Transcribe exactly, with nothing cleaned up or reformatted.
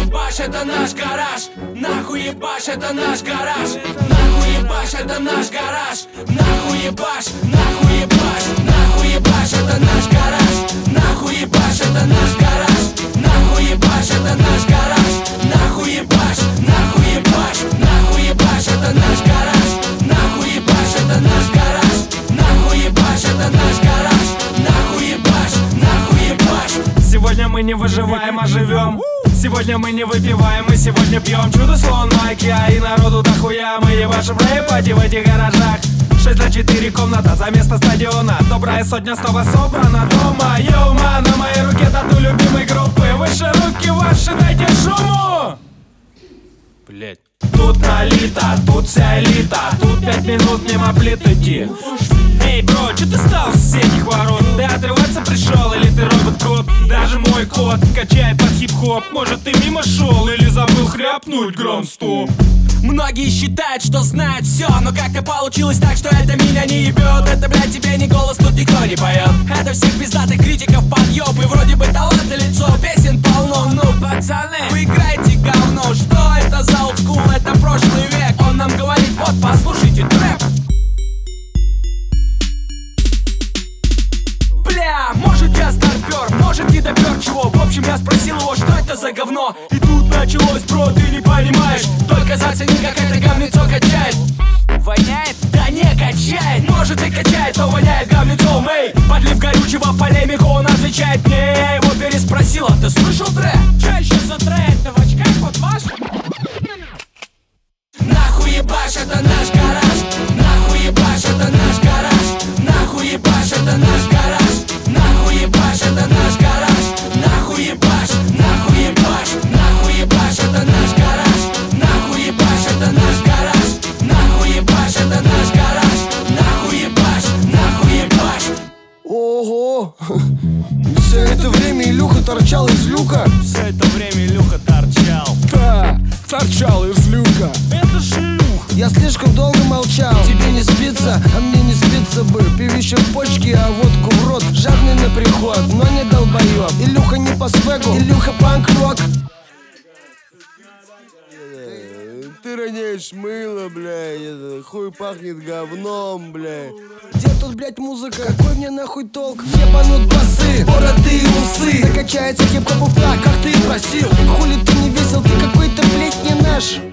ебашь, это наш гараж. Нахуй ебашь, это наш гараж. Нахуй ебашь, это наш гараж. Нахуй ебашь, нахуй ебашь, нахуй ебашь, это наш гараж. Нахуй ебашь, это наш гараж. Нахуй ебашь, это наш гараж. Нахуй ебашь, нахуй ебашь, нахуй ебашь, это наш гараж. Нахуй ебашь, это наш гараж. Нахуй ебашь, это наш гараж. Нахуй ебашь, нахуй ебашь. Сегодня мы не выживаем, а живем. Сегодня мы не выпиваем, мы сегодня пьем. Чудо слон Nike, а и народу дохуя. Мы ебашим рэп-пати в этих гаражах. Шесть на четыре комната за место стадиона. Добрая сотня снова собрана дома. Йоу, ман, на моей руке тату любимой группы. Выше руки ваши, дайте шуму. Блять. Тут налито, тут вся элита. Тут пять минут мимо плит идти. Эй, бро, чё ты стал с соседних ворот? Ты отрываться пришел или ты робот-кот? Даже мой кот качает под хип-хоп. Может, ты мимо шел или забыл хряпнуть гром-стоп? Многие считают, что знают все, но как-то получилось так, что это меня не ебет. Это, блядь, тебе не голос, тут никто не поет. Это всех пиздатых критиков подъеб. И вроде бы талант и лицо, песен полно. Ну, пацаны, вы играете говно. Что это за олдскул, это прошлый век. Он нам говорит, вот, послушайте трэп. Бля, может я старпер, может не допер чего. В общем, я спросил его, что это за говно. И тут началось, бро, ты не понимаешь. Только зацени, как это говнецо качает. Воняет? Да не качает. Может и качает, но воняет говнецом. Эй, подлив горючего в полемику, он отвечает мне. Я его переспросил, а ты слышал трэп? Че еще за трэп? Ты в очках вот ваш? Нахуй ебашь, это наш гараж. Нахуй ебашь, это наш гараж. Нахуй ебашь, это наш гараж. Нахуй ебашь, это наш гараж. Нахуй ебашь, нахуй ебашь, нахуй ебашь, это наш гараж. Нахуй ебашь, это наш гараж. Нахуй ебашь, это наш гараж. Нахуй ебашь, нахуй ебашь. Ого! Все это время Илюха торчал из люка. Все это время Илюха торчал. Да, торчал из люка. Это шлюх. Я слишком долго молчал. Тебе не спится, а мне не спится бы. Пивище в почке, а водку в рот. Жадный на приход, но не долбоёб. Илюха не по свегу, Илюха панк-рок. Ты роняешь мыло, бля, хуй пахнет говном, бля. Где тут, блядь, музыка? Какой мне нахуй толк? Ебанут басы, бороды и усы. Закачается хип-хоп так, как ты и просил. Хули ты не весел, ты какой-то, блядь, не наш.